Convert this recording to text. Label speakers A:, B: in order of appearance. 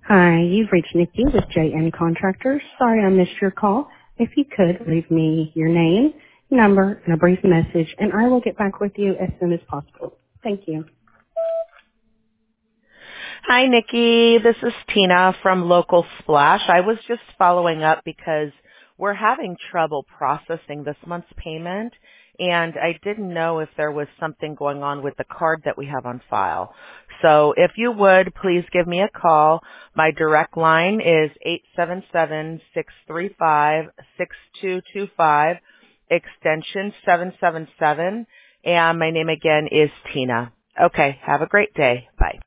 A: Hi, you've reached Nikki with JN Contractors. Sorry I missed your call. If you could, leave me your name, number, and a brief message, and I will get back with you as soon as possible. Thank you.
B: Hi, Nikki. This is Tina from Local Splash. I was just following up because we're having trouble processing this month's payment, and I didn't know if there was something going on with the card that we have on file. So if you would, please give me a call. My direct line is 877-635-6225, extension 777, and my name again is Tina. Okay, have a great day. Bye.